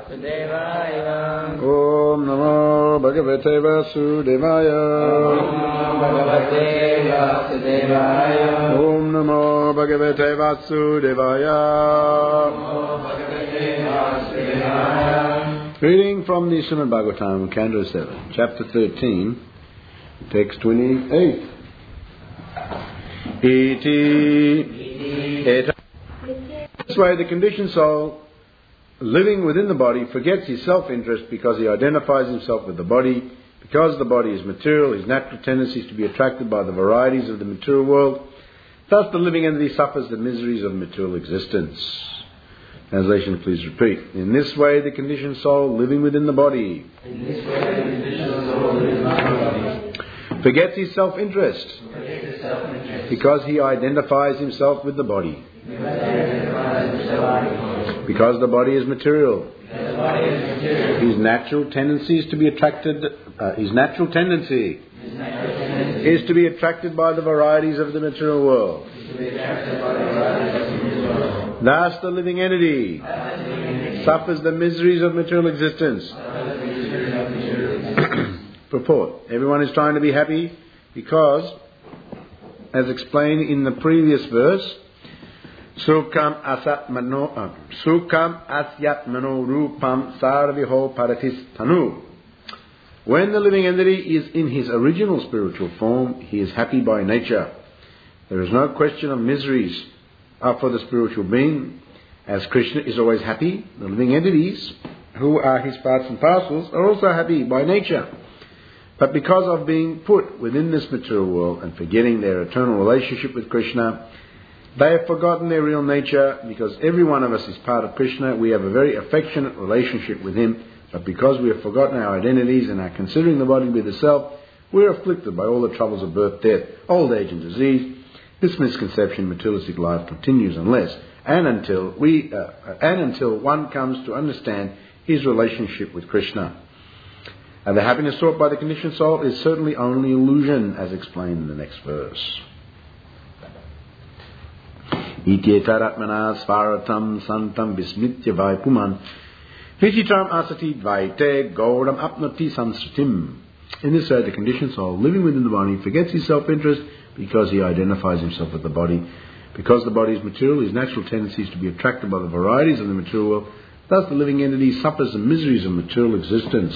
Vasudevaya. Om Namo Bhagavate Vasudevaya. Om Namo Bhagavate Om Namo Bhagavate Vasudevaya. Vasudevaya. Reading from the Srimad Bhagavatam, Canto 7, Chapter 13, Text 28. This way, the conditioned soul, living within the body, forgets his self-interest because he identifies himself with the body. Because the body is material, his natural tendency is to be attracted by the varieties of the material world. Thus, the living entity suffers the miseries of material existence. Translation, please repeat. In this way, the conditioned soul, living within the body, forgets his self-interest because he identifies himself with the body. Because the body is material, his natural tendency is to be attracted. His natural tendency is to be attracted by the varieties of the material world. Thus, the living entity suffers the miseries of material existence. Purport: everyone is trying to be happy because, as explained in the previous verse, Sukham asyatmano rupam sarviho paratistanu. When the living entity is in his original spiritual form, he is happy by nature. There is no question of miseries for the spiritual being. As Krishna is always happy, the living entities, who are his parts and parcels, are also happy by nature. But because of being put within this material world and forgetting their eternal relationship with Krishna, they have forgotten their real nature. Because every one of us is part of Krishna, we have a very affectionate relationship with him. But because we have forgotten our identities and are considering the body to be the self, we are afflicted by all the troubles of birth, death, old age and disease. This misconception, materialistic life, continues unless and until one comes to understand his relationship with Krishna. And the happiness sought by the conditioned soul is certainly only illusion, as explained in the next verse. Ityetaratmana svaratam santam vismitya vaipuman vichitram asati dvaite gaudam apnati samsritim. In this way, the conditioned soul, living within the body, forgets his self-interest because he identifies himself with the body. Because the body is material, his natural tendency is to be attracted by the varieties of the material world. Thus, the living entity suffers the miseries of material existence.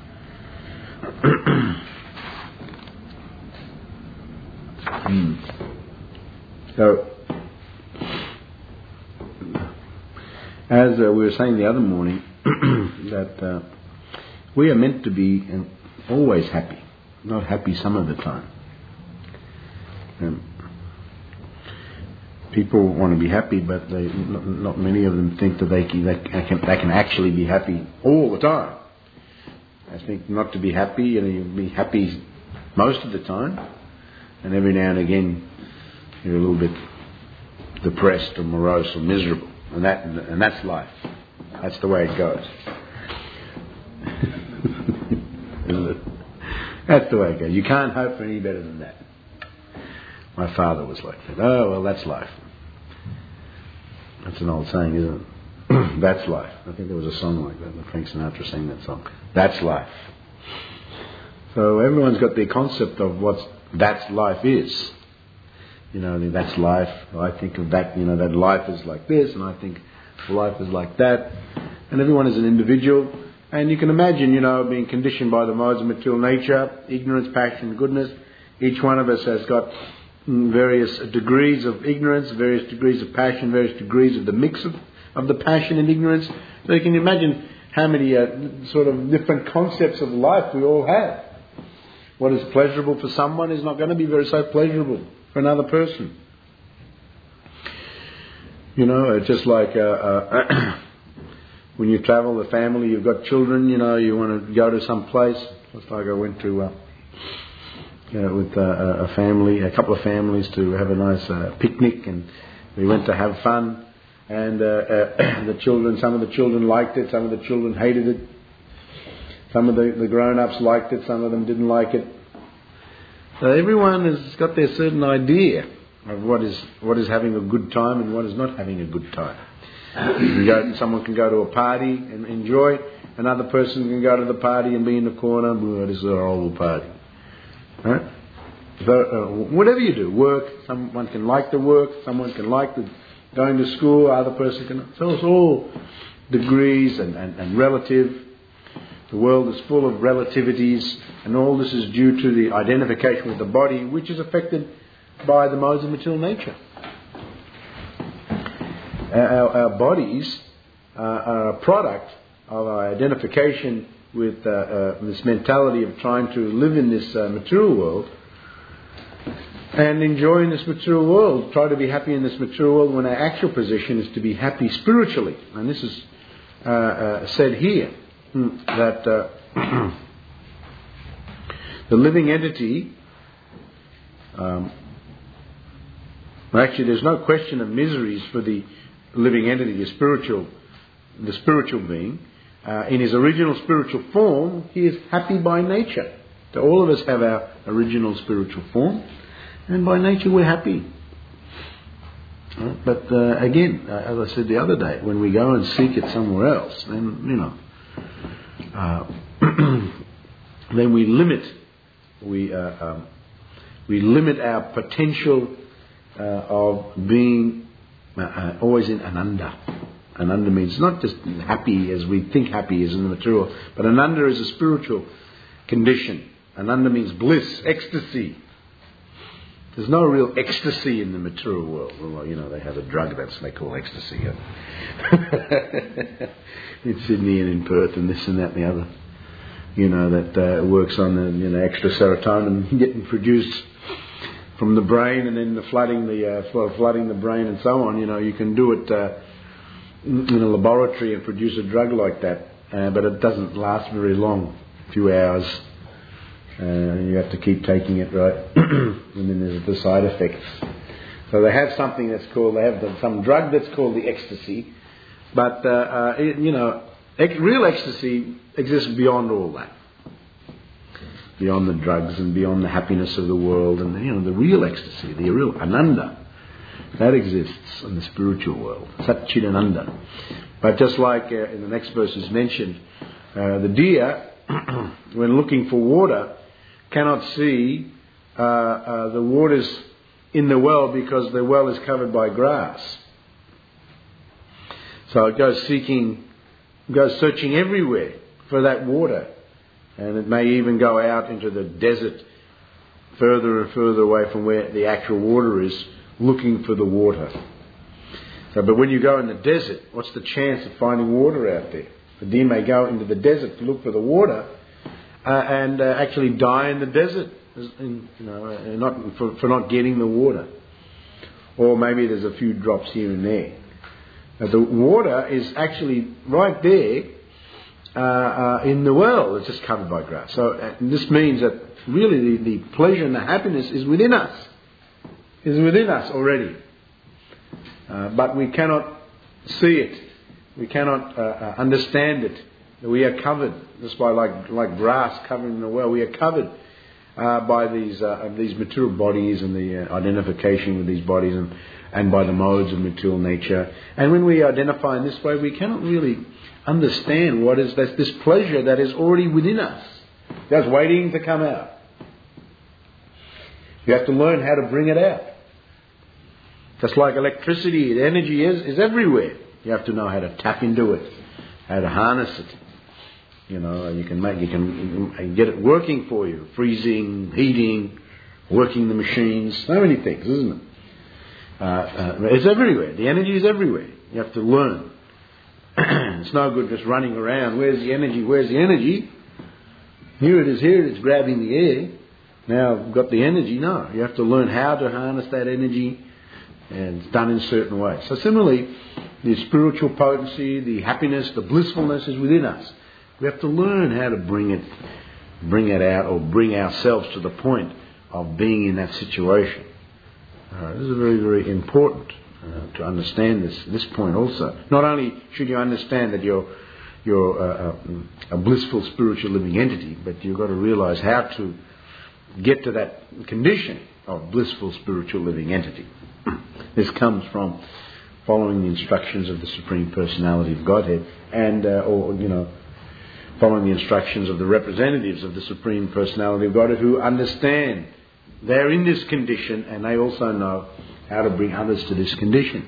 So, as we were saying the other morning, that we are meant to be always happy, not happy some of the time. People want to be happy, but not many of them think that they can actually be happy all the time. I think not to be happy, you be happy most of the time, and every now and again you're a little bit depressed or morose or miserable, and that's life. That's the way it goes. Isn't it? That's the way it goes. You can't hope for any better than that. My father was like that. Oh, well, that's life. That's an old saying, isn't it? That's life. I think there was a song like that. Frank Sinatra sang that song. That's life. So everyone's got their concept of what that's life is. That's life. I think of that, that life is like this, and I think life is like that. And everyone is an individual. And you can imagine, being conditioned by the modes of material nature, ignorance, passion, goodness. Each one of us has got various degrees of ignorance, various degrees of passion, various degrees of the mix of the passion and ignorance. So you can imagine how many sort of different concepts of life we all have. What is pleasurable for someone is not going to be so pleasurable for another person. It's just like when you travel, the family, you've got children, you want to go to some place. Just like I went to with a family, a couple of families, to have a nice picnic, and we went to have fun. And some of the children liked it, some of the children hated it. Some of the grown-ups liked it, some of them didn't like it. So everyone has got their certain idea of what is having a good time and what is not having a good time. Someone can go to a party and enjoy it. Another person can go to the party and be in the corner. Oh, this is a horrible party. Right? So, whatever you do, work. Someone can like the work. Someone can like going to school. Other person can. So it's all degrees and relative. The world is full of relativities, and all this is due to the identification with the body, which is affected by the modes of material nature. Our bodies are a product of our identification with this mentality of trying to live in this material world and enjoy in this material world, try to be happy in this material world, when our actual position is to be happy spiritually. And this is said here, that the living entity, actually there's no question of miseries for the living entity, the spiritual being. In his original spiritual form, he is happy by nature. So all of us have our original spiritual form, and by nature we're happy. But again, as I said the other day, when we go and seek it somewhere else, then then we limit our potential of being always in ananda. Ananda means not just happy as we think happy is in the material, but ananda is a spiritual condition. Ananda means bliss, ecstasy. There's no real ecstasy in the material world. Well, they have a drug they call ecstasy in Sydney and in Perth and this and that and the other. That works on the extra serotonin getting produced from the brain, and then flooding the brain and so on. You can do it in a laboratory and produce a drug like that, but it doesn't last very long, a few hours. You have to keep taking it, right? And then there's the side effects. So they have something some drug that's called the ecstasy, but real ecstasy exists beyond all that, beyond the drugs and beyond the happiness of the world, and the real ecstasy, the real ananda, that exists in the spiritual world, Satchidananda. But just like in the next verse is mentioned, the deer, when looking for water, cannot see the waters in the well because the well is covered by grass. So it goes searching everywhere for that water, and it may even go out into the desert, further and further away from where the actual water is, looking for the water. But when you go in the desert, what's the chance of finding water out there? The deer may go into the desert to look for the water, and actually die in the desert, for not getting the water. Or maybe there's a few drops here and there. The water is actually right there in the well. It's just covered by grass. So this means that really the pleasure and the happiness is within us. Is within us already. But we cannot see it. We cannot understand it. We are covered, just by like grass covering the well. We are covered by these material bodies and the identification with these bodies and by the modes of material nature. And when we identify in this way, we cannot really understand what is this pleasure that is already within us, just waiting to come out. You have to learn how to bring it out. Just like electricity, the energy is everywhere. You have to know how to tap into it, how to harness it. You can get it working for you, freezing, heating, working the machines, so many things, isn't it? It's everywhere. The energy is everywhere. You have to learn. It's no good just running around. Where's the energy? Where's the energy? Here it is. Here it's grabbing the air. Now I've got the energy. No, you have to learn how to harness that energy, and it's done in certain ways. So similarly, the spiritual potency, the happiness, the blissfulness is within us. We have to learn how to bring it out, or bring ourselves to the point of being in that situation. This is very, very important to understand this point also. Not only should you understand that you're a blissful spiritual living entity, but you've got to realise how to get to that condition of blissful spiritual living entity. This comes from following the instructions of the Supreme Personality of Godhead, and following the instructions of the representatives of the Supreme Personality of Godhead, who understand they're in this condition and they also know how to bring others to this condition.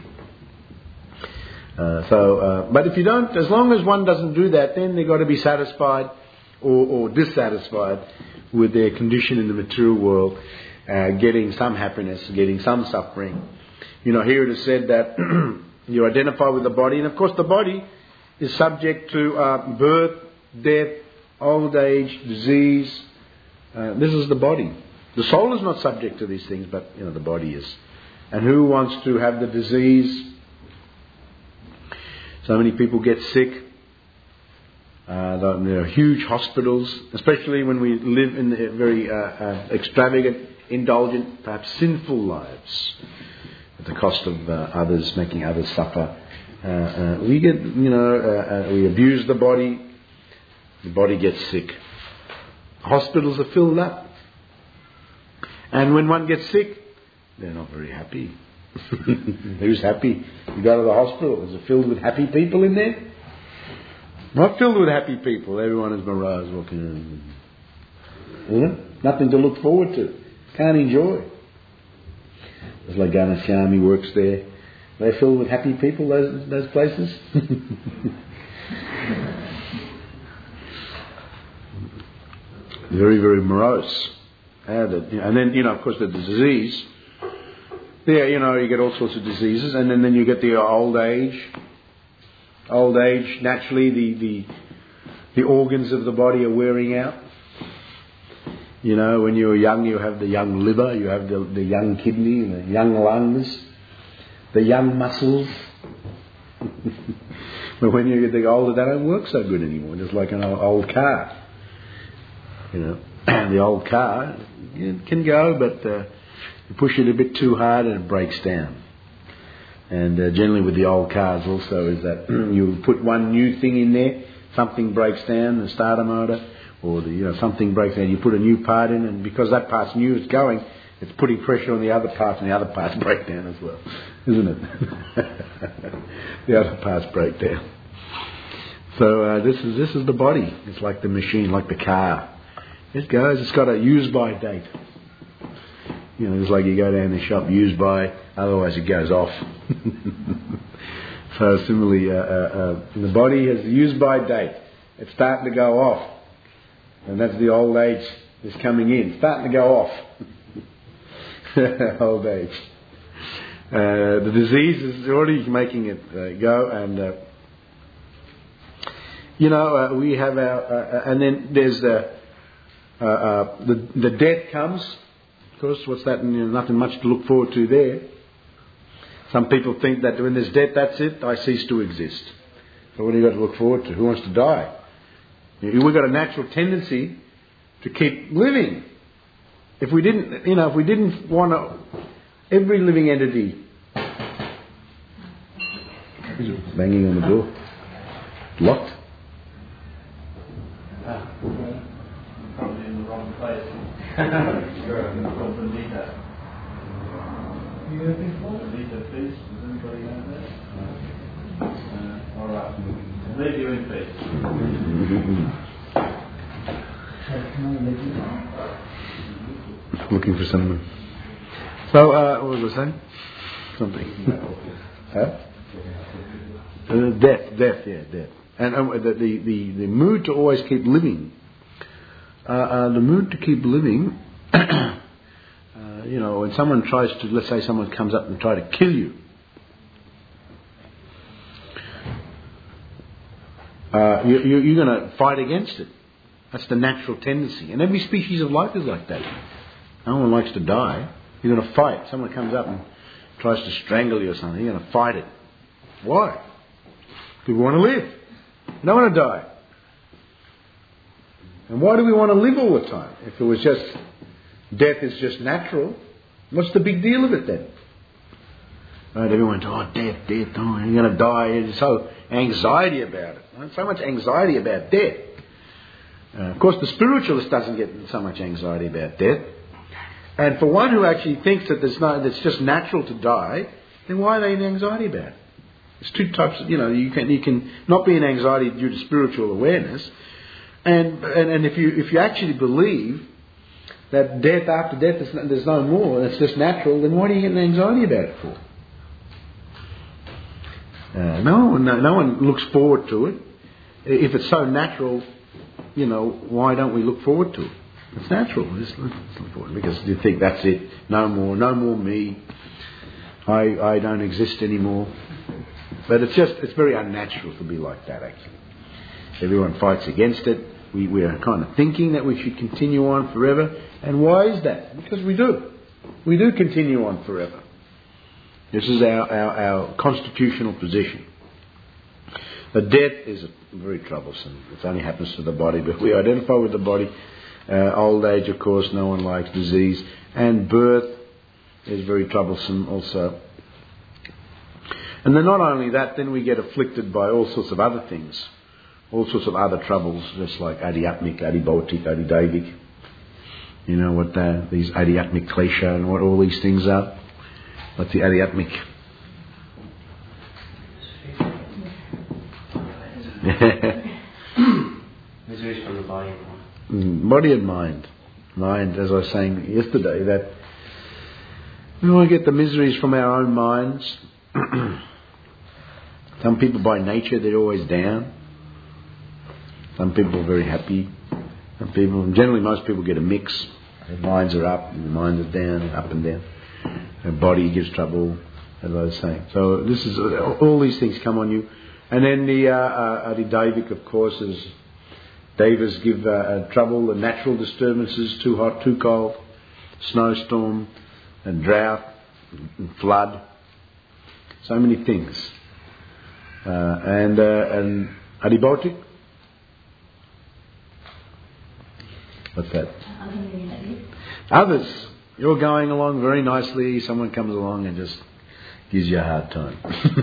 But if you don't, as long as one doesn't do that, then they've got to be satisfied or dissatisfied with their condition in the material world, getting some happiness, getting some suffering. Here it is said that you identify with the body, and of course the body is subject to birth, death, old age, disease. This is the body. The soul is not subject to these things, but the body is. And who wants to have the disease? So many people get sick. Huge hospitals, especially when we live in very extravagant, indulgent, perhaps sinful lives, at the cost of others, making others suffer. We abuse the body. The body gets sick. Hospitals are filled up. And when one gets sick, they're not very happy. Who's happy? You go to the hospital. Is it filled with happy people in there? Not filled with happy people. Everyone is morose walking around. Nothing to look forward to. Can't enjoy. There's like Ganashyami works there. They're filled with happy people, those places. Very, very morose. And then, of course, the disease. There, you get all sorts of diseases, and then you get the old age. Old age, naturally, the organs of the body are wearing out. When you're young, you have the young liver, you have the young kidney, the young lungs, the young muscles. But when you get older, they don't work so good anymore. Just like an old car. The old car can go, but you push it a bit too hard and it breaks down. And generally with the old cars also is that you put one new thing in there, something breaks down, the starter motor, or something breaks down, you put a new part in, and because that part's new, it's going, it's putting pressure on the other parts, and the other parts break down as well, isn't it? The other parts break down. So this is the body. It's like the machine, like the car. It goes. It's got a use-by date. It's like you go down the shop, use by, otherwise it goes off. So similarly, the body has a use-by date. It's starting to go off. And that's the old age that's coming in. Starting to go off. Old age. The disease is already making it go. And, we have our... and then there's the death comes. Of course, what's that? Nothing much to look forward to there. Some people think that when there's death, that's it. I cease to exist. So what do you got to look forward to? Who wants to die? We've got a natural tendency to keep living. If we didn't want to, every living entity. Banging on the door. Locked. Probably in the wrong place. You heard before? Lita, please. Does anybody know that? All right. Leave you in peace. Looking for someone. So, what was I saying? Something. Death. And the mood to always keep living. The mood to keep living, when someone tries to, let's say someone comes up and try to kill you, you're going to fight against it. That's the natural tendency. And every species of life is like that. No one likes to die. You're going to fight. Someone comes up and tries to strangle you or something, you're going to fight it. Why? People want to live. They don't want to die. And why do we want to live all the time? If it was just, death is just natural, what's the big deal of it then? Right, everyone, death, you're going to die. There's so anxiety about it. Right? So much anxiety about death. Of course, the spiritualist doesn't get so much anxiety about death. And for one who actually thinks that it's just natural to die, then why are they in anxiety about it? There's two types of, you can not be in anxiety due to spiritual awareness, and if you actually believe that death after death there's no more, and it's just natural, then why do you get anxiety about it for? No one looks forward to it. If it's so natural, why don't we look forward to it? It's natural. It's important because you think that's it. No more me. I don't exist anymore. But it's very unnatural to be like that, actually. Everyone fights against it. We are kind of thinking that we should continue on forever. And why is that? Because we do. We do continue on forever. This is our constitutional position. The death is very troublesome. It only happens to the body, but we identify with the body. Old age, of course, no one likes. Disease. And birth is very troublesome also. And then not only that, then we get afflicted by all sorts of other things. All sorts of other troubles, just like adhyatmic, adibautic, adidaivic. You know what these adhyatmic klesha and what all these things are? What's the adhyatmic? Miseries from the body and mind. Body and mind. Mind, as I was saying yesterday, that we get the miseries from our own minds. Some people by nature, they're always down. Some people are very happy. Generally most people get a mix. Their minds are up and their minds are down, up and down. Their body gives trouble, as I was saying. So this is all these things come on you. And then the adidaivic, of course, is devas give trouble, the natural disturbances, too hot, too cold, snowstorm, and drought, and flood. So many things. And adibautic? What's that? Others. You're going along very nicely. Someone comes along and just gives you a hard time.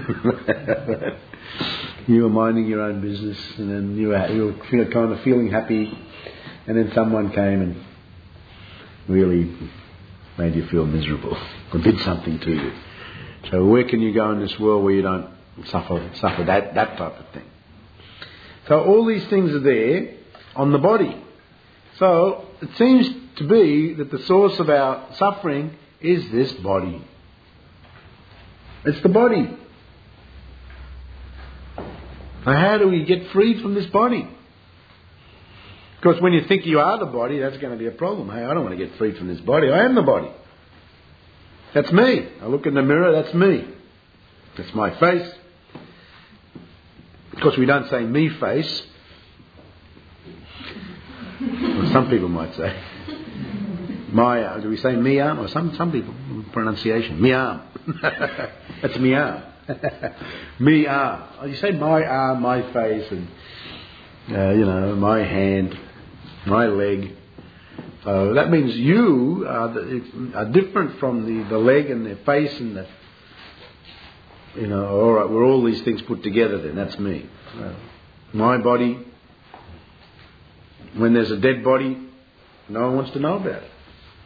You were minding your own business, and then you were kind of feeling happy, and then someone came and really made you feel miserable or did something to you. So where can you go in this world where you don't suffer that type of thing? So all these things are there on the body. So it seems to be that the source of our suffering is this body. It's the body. So how do we get free from this body? Because when you think you are the body, that's going to be a problem. Hey, I don't want to get free from this body. I am the body. That's me. I look in the mirror, that's me. That's my face. Of course, we don't say me face. Well, some people might say. My arm. Do we say me arm? Or some people, pronunciation. Me arm. That's me arm. Me arm. Oh, you say my arm, my face, and my hand, my leg. So that means you are different from the leg and the face and the. All right, we're all these things put together. Then that's me. My body. When there's a dead body, no one wants to know about it.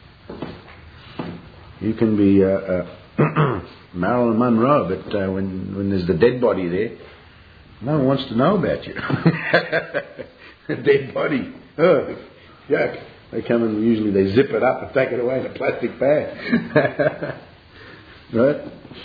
You can be Marilyn Monroe, but when there's the dead body there, no one wants to know about you. A dead body. Oh, yuck. They come and usually they zip it up and take it away in a plastic bag. Right?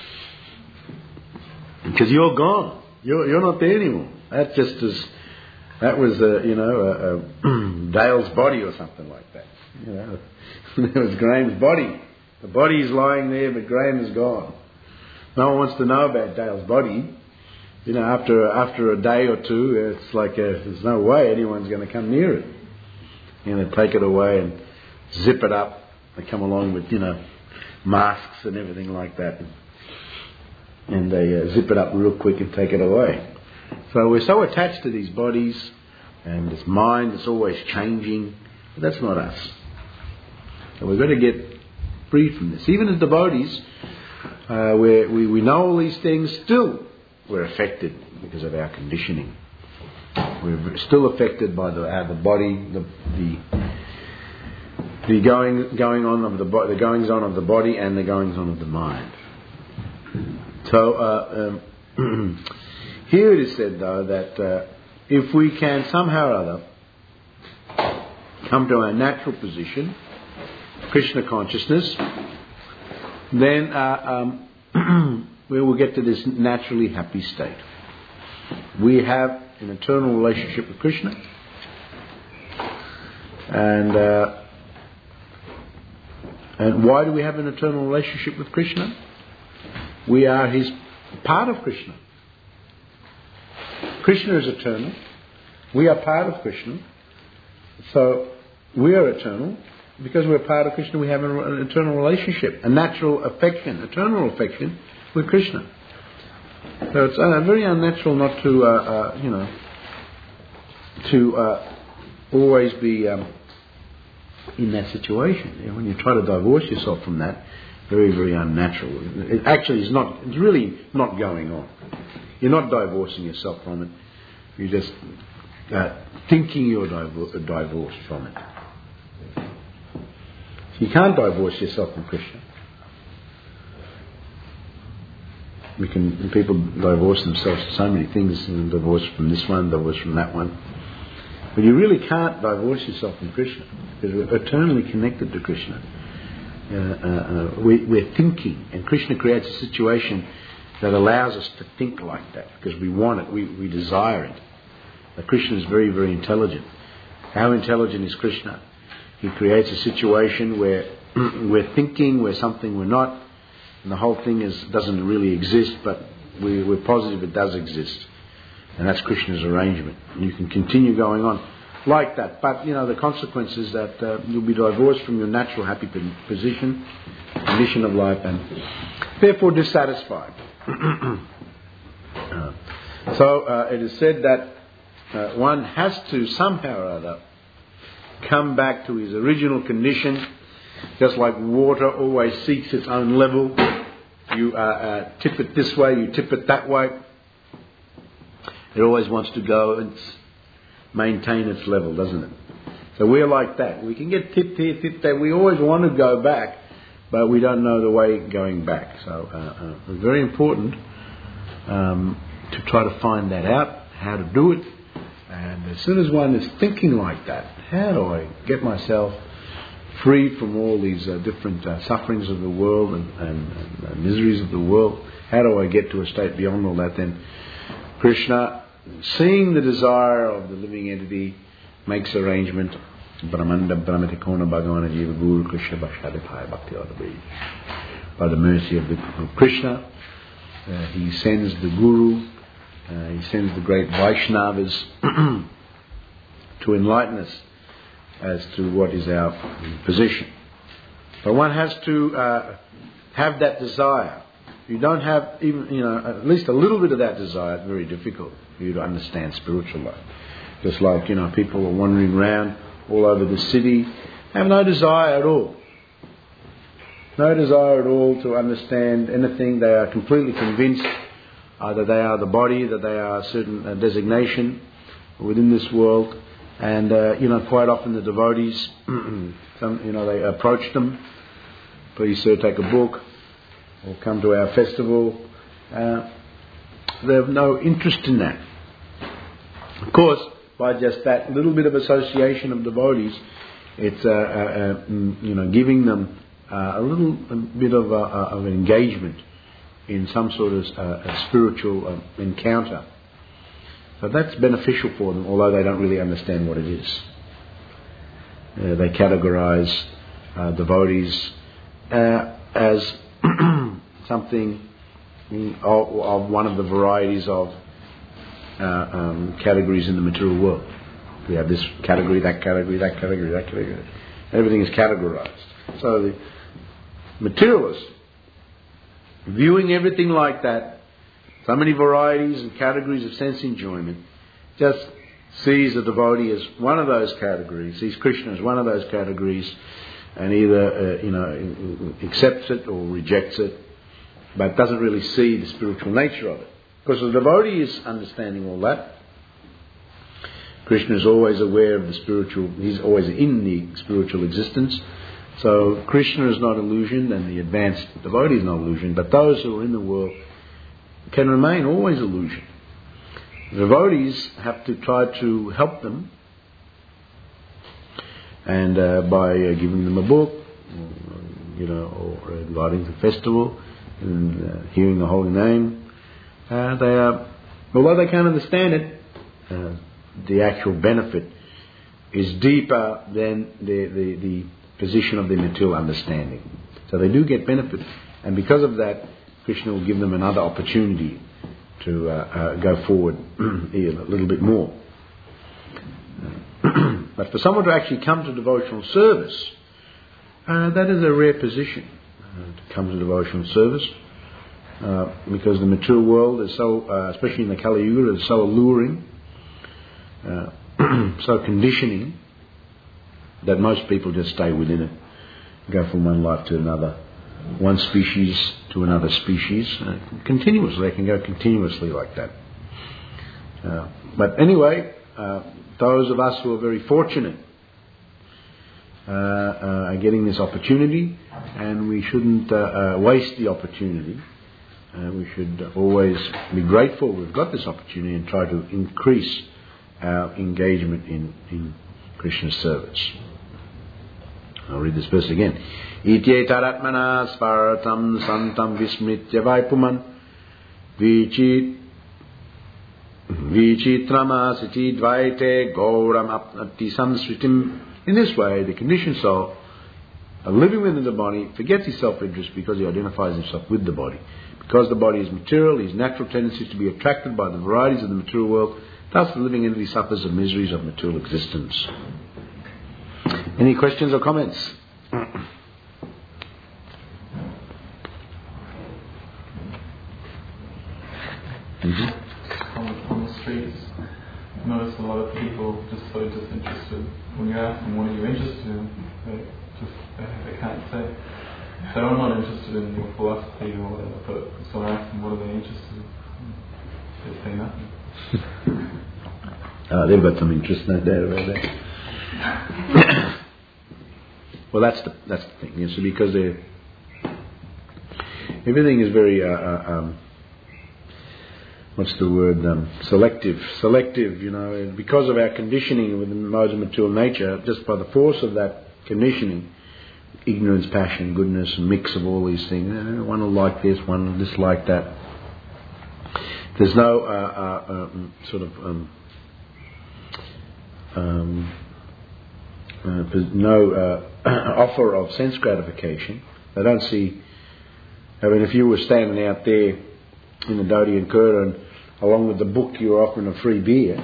Because you're gone. You're not there anymore. That's just as... That was, Dale's body or something like that. There was Graham's body. The body's lying there, but Graham is gone. No one wants to know about Dale's body. After a day or two, it's like there's no way anyone's going to come near it. They take it away and zip it up. They come along with, masks and everything like that. And they zip it up real quick and take it away. So we're so attached to these bodies and this mind that's always changing. But that's not us. So we've got to get free from this. Even as devotees, where we know all these things, still we're affected because of our conditioning. We're still affected by the body, the going on of the goings on of the body and the goings on of the mind. So Here it is said, though, that if we can somehow or other come to our natural position, Krishna consciousness, then we will get to this naturally happy state. We have an eternal relationship with Krishna, and why do we have an eternal relationship with Krishna? We are his part of Krishna. Krishna is eternal. We are part of Krishna. So we are eternal. Because we're part of Krishna, we have an eternal relationship, a natural affection, eternal affection with Krishna. So it's very unnatural not to always be in that situation. You know, when you try to divorce yourself from that, very, very unnatural. It actually is not. It's really not going on. You're not divorcing yourself from it. You're just thinking you're divorced from it. You can't divorce yourself from Krishna. People divorce themselves from so many things, and divorce from this one, divorce from that one. But you really can't divorce yourself from Krishna, because we're eternally connected to Krishna. We're thinking, and Krishna creates a situation that allows us to think like that, because we want it, we desire it. Krishna is very, very intelligent. How intelligent is Krishna? He creates a situation where we're thinking we're something we're not, and the whole thing doesn't really exist, but we're positive it does exist. And that's Krishna's arrangement. And you can continue going on like that. But, the consequence is that you'll be divorced from your natural happy condition of life, and therefore dissatisfied. So it is said that one has to somehow or other come back to his original condition, just like water always seeks its own level. You tip it this way, you tip it that way. It always wants to go and maintain its level, doesn't it? So we're like that. We can get tipped here, tipped there. We always want to go back, but we don't know the way going back. So it's very important to try to find that out, how to do it. And as soon as one is thinking like that, how do I get myself free from all these different sufferings of the world and miseries of the world? How do I get to a state beyond all that? Then Krishna, seeing the desire of the living entity, makes arrangement. Brahmanda Brahmatikona Bhagavana Jiva Guru Krishna Bhakshadipaya Bhakti Adabhi. By the mercy of Krishna, he sends the Guru. He sends the great Vaishnavas to enlighten us as to what is our position. But one has to have that desire. If you don't have even, at least a little bit of that desire, it's very difficult for you to understand spiritual life. Just like, people are wandering around all over the city, have no desire at all. No desire at all to understand anything. They are completely convinced that they are the body, that they are a certain designation within this world. And, quite often the devotees, they approach them. Please, sir, take a book or come to our festival. They have no interest in that. Of course, by just that little bit of association of devotees, it's, giving them a little bit of engagement in some sort of spiritual encounter. So that's beneficial for them, although they don't really understand what it is. They categorize devotees as something of one of the varieties of categories in the material world. We have this category, that category, that category, that category. Everything is categorized. So the materialist, viewing everything like that, so many varieties and categories of sense enjoyment, just sees a devotee as one of those categories, sees Krishna as one of those categories, and either accepts it or rejects it, but doesn't really see the spiritual nature of it. Because the devotee is understanding all that. Krishna is always aware of the spiritual, he's always in the spiritual existence. So Krishna is not illusioned and the advanced devotee is not illusioned, but those who are in the world can remain always illusion. The devotees have to try to help them, and by giving them a book, or inviting to the festival, and hearing the holy name, they are, although they can't understand it, the actual benefit is deeper than the position of their material understanding. So they do get benefit, and because of that, Krishna will give them another opportunity to go forward a little bit more. But for someone to actually come to devotional service, that is a rare position, to come to devotional service, because the material world is so, especially in the Kali Yuga, is so alluring, so conditioning, that most people just stay within it, go from one life to another, one species to another species, continuously. They can go continuously like that. But anyway, those of us who are very fortunate are getting this opportunity, and we shouldn't waste the opportunity. We should always be grateful we've got this opportunity and try to increase our engagement in Krishna's service. I'll read this verse again. Ityetaratmana svaratam santam vismritya vaipuman vichitramasiti dvaite gauram apnati samsritim. In this way, the conditioned soul, living within the body, forgets his self-interest because he identifies himself with the body. Because the body is material, his natural tendency is to be attracted by the varieties of the material world. Thus, the living entity suffers the miseries of material existence. Any questions or comments? On the streets, I notice a lot of people just so disinterested. When you ask them what are you interested in, they can't say. So I'm not interested in your philosophy or whatever, but so I ask them what are they interested in. They say nothing. They've got some interest in that there, right there. Well, that's the thing. So because everything is very what's the word? Selective. Because of our conditioning within the modes of material nature, just by the force of that conditioning, ignorance, passion, goodness, and mix of all these things. One will like this, one will dislike that. There's no offer of sense gratification. They don't see. I mean, if you were standing out there in the Dodi and Kura and along with the book you were offering a free beer,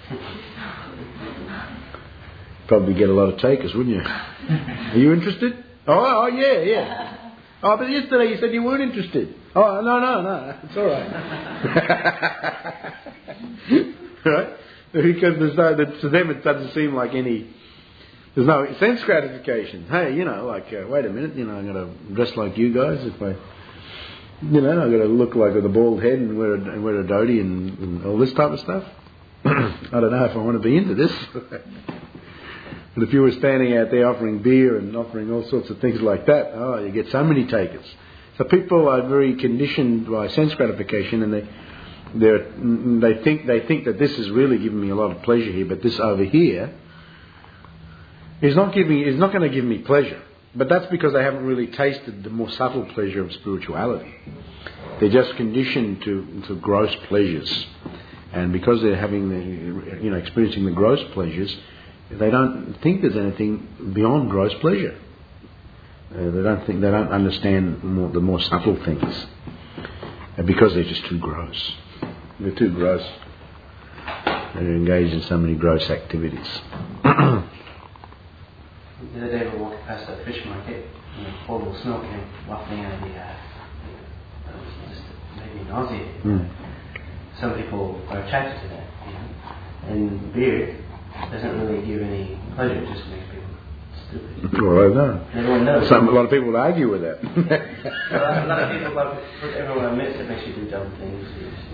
probably get a lot of takers, wouldn't you? Are you interested? Oh yeah. Oh, but yesterday you said you weren't interested. Oh, no, it's all right. Right? Because to them it doesn't seem like there's no sense gratification. Hey, wait a minute, I'm going to dress like you guys if I, I've got to look like with a bald head and wear a dhoti and all this type of stuff. I don't know if I want to be into this. But if you were standing out there offering beer and offering all sorts of things like that, you get so many takers. So people are very conditioned by sense gratification, and they think that this is really giving me a lot of pleasure here, but this over here is not going to give me pleasure. But that's because they haven't really tasted the more subtle pleasure of spirituality. They're just conditioned to gross pleasures, and because they're having experiencing the gross pleasures, they don't think there's anything beyond gross pleasure. They don't understand the more subtle things, because they're just too gross. They're too gross. They're engaged in so many gross activities. The other day we were walking past a fish market, and a horrible smell came wafting out of that was just made me nauseated. Some people are attracted to that, and beer doesn't really give any pleasure, it just makes people stupid. Well, I know. Everyone knows. A lot of people would argue with that. A lot of people, everyone admits it makes you do dumb things.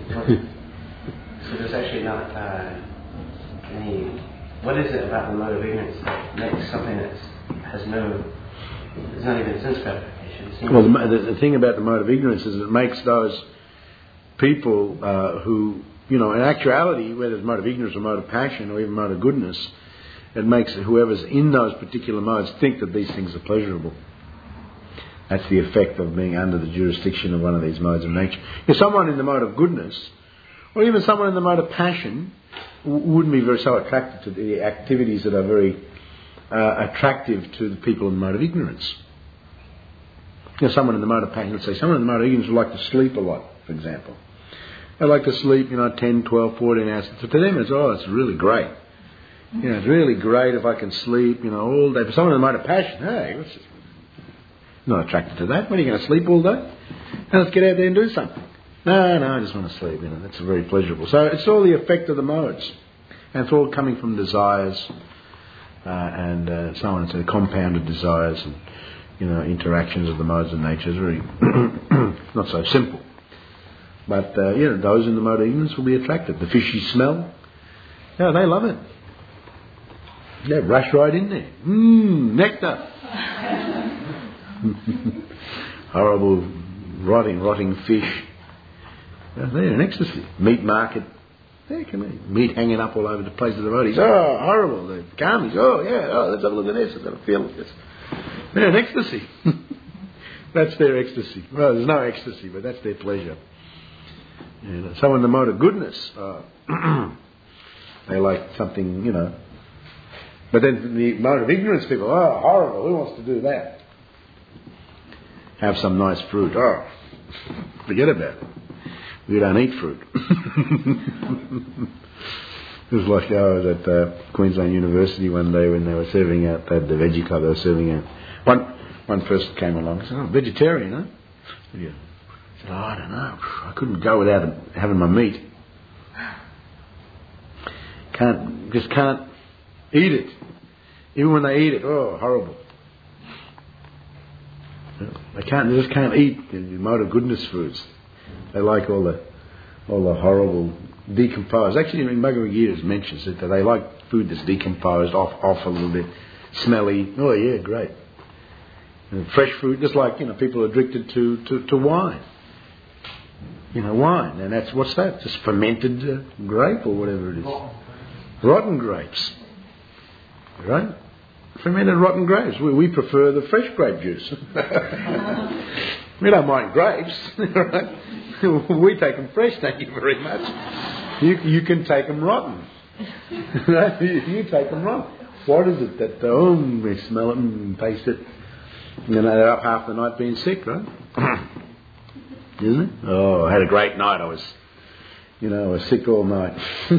So there's actually not any. What is it about the mode of ignorance that makes something there's not even sense gratification? Well, the thing about the mode of ignorance is it makes those people who, in actuality, whether it's mode of ignorance or mode of passion or even mode of goodness, it makes whoever's in those particular modes think that these things are pleasurable. That's the effect of being under the jurisdiction of one of these modes of nature. If someone in the mode of goodness, or even someone in the mode of passion, wouldn't be very so attracted to the activities that are very attractive to the people in the mode of ignorance. Someone in the mode of passion, let's say, someone in the mode of ignorance would like to sleep a lot, for example. They like to sleep, 10, 12, 14 hours. So to them, it's really great. It's really great if I can sleep, all day. For someone in the mode of passion, hey, not attracted to that. When are you going to sleep all day? Let's get out there and do something. No, I just want to sleep. That's very pleasurable. So it's all the effect of the modes, and it's all coming from desires and so on. So compounded desires and interactions of the modes of nature is very not so simple. But those in the mode of ignorance will be attracted. The fishy smell, they love it. They rush right in there. Nectar. Horrible, rotting fish. They're in ecstasy. Meat market. Meat hanging up all over the place of the roadies. Oh, horrible. The karmis. Let's have a look at this. I've got to feel this. They're in ecstasy. That's their ecstasy. Well, there's no ecstasy, but that's their pleasure. So in the mode of goodness, they like something, But then the mode of ignorance, people, horrible. Who wants to do that? Have some nice fruit. Forget about it. We don't eat fruit. It was like I was at Queensland University one day when they were serving out, they had the veggie club, they were serving out. One person came along and said, vegetarian, huh? Yeah. I said, I don't know. I couldn't go without having my meat. Just can't eat it. Even when they eat it, horrible. They just can't eat the mode of goodness foods. They like all the horrible decomposed. Actually, in Bhagavad Gita it mentions that they like food that's decomposed, off a little bit, smelly. Oh yeah, great. And fresh fruit, just like people are addicted to wine. Wine, and what's that? Just fermented grape or whatever it is. Rotten grapes, right? Fermented rotten grapes. We prefer the fresh grape juice. We don't mind grapes, right? We take them fresh, thank you very much. You can take them rotten. Right? You take them rotten. What is it that we smell it and taste it? They're up half the night being sick, right? Isn't it? Oh, I had a great night. I was sick all night.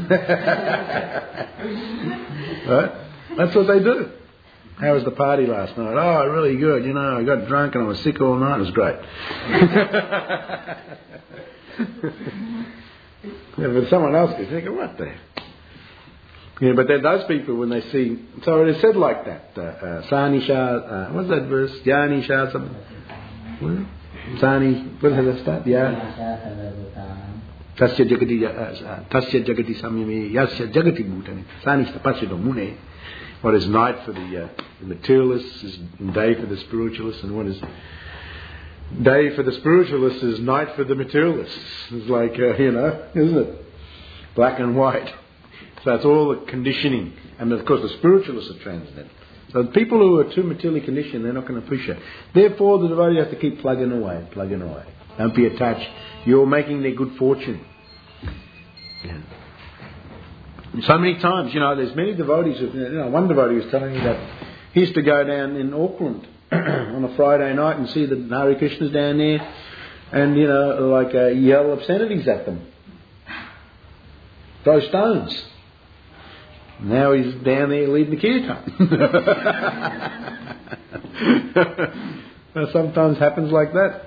Right? That's what they do. How was the party last night? Oh, really good. I got drunk and I was sick all night. It was great. But someone else is thinking, what the? But then those people, when they see... So it is said like that. Sanisha... what's that verse? Yanisha something? Sani... What does that start? Yeah. Tasya jagati samyame yasya jagati bhutani. Sanisha tapasya mune. What is night for the materialists is day for the spiritualists, and what is day for the spiritualists is night for the materialists. It's like, isn't it? Black and white. So it's all the conditioning. And of course the spiritualists are transcendental. So the people who are too materially conditioned, they're not going to appreciate. Therefore the devotee has to keep plugging away. Don't be attached. You're making their good fortune. Yeah. So many times, there's many devotees. One devotee was telling me that he used to go down in Auckland on a Friday night and see the Hare Krishnas down there, and yell obscenities at them, throw stones. Now he's down there leading the kirtan. Sometimes happens like that.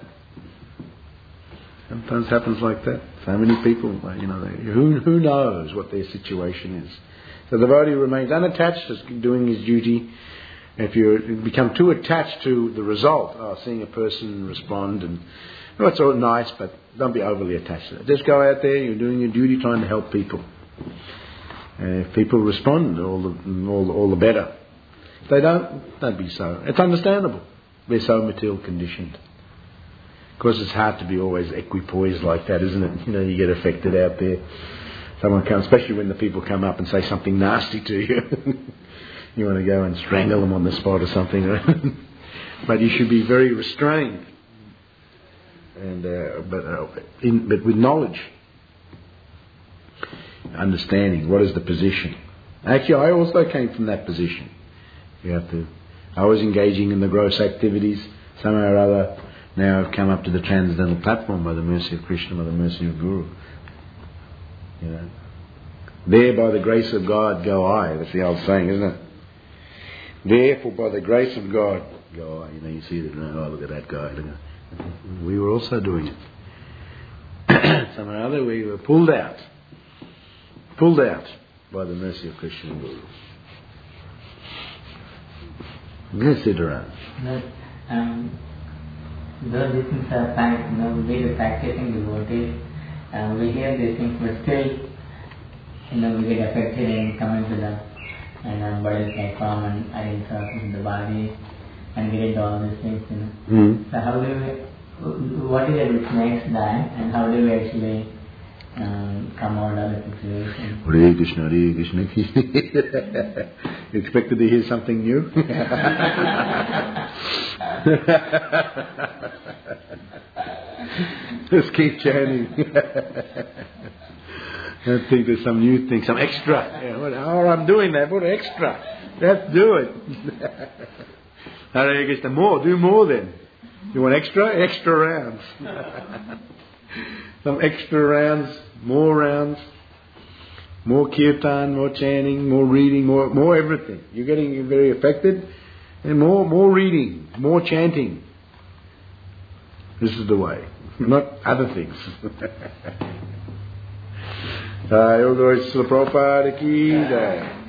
So many people, who knows what their situation is. So the devotee remains unattached, just doing his duty. If you become too attached to the result, seeing a person respond, and it's all nice, but don't be overly attached to it. Just go out there, you're doing your duty, trying to help people. And if people respond, all the better. If they don't be so. It's understandable. They're so material conditioned. Of course, it's hard to be always equipoised like that, isn't it? You know, you get affected out there. Someone comes, especially when the people come up and say something nasty to you. You want to go and strangle them on the spot or something. But you should be very restrained. And but with knowledge, understanding what is the position. Actually, I also came from that position. I was engaging in the gross activities, somehow or other. Now I've come up to the transcendental platform by the mercy of Krishna, by the mercy of Guru. You know, there by the grace of God go I. That's the old saying, isn't it? Therefore, by the grace of God go I. You know, you see that. Oh, look at that guy. We were also doing it. Somehow or other, we were pulled out by the mercy of Krishna and Guru. Yes, Siddharth. Though these things are we are practicing devotees, we hear these things, but still, we get affected and come into the body platform and identify with the body and get into all these things, So how do we, what is it which makes that, and how do we actually come out of the situation? Hare Krishna, Hare Krishna. You expected to hear something new? Just keep chanting. Don't think there's some new thing, some extra. I'm doing that. What extra? Let's do it. Hare Krishna, do more then. You want extra? Extra rounds. Some extra rounds, more kirtan, more chanting, more reading, more everything. You're getting very affected, and more reading, more chanting. This is the way, not other things. All glories to the Prabhupada ki jai.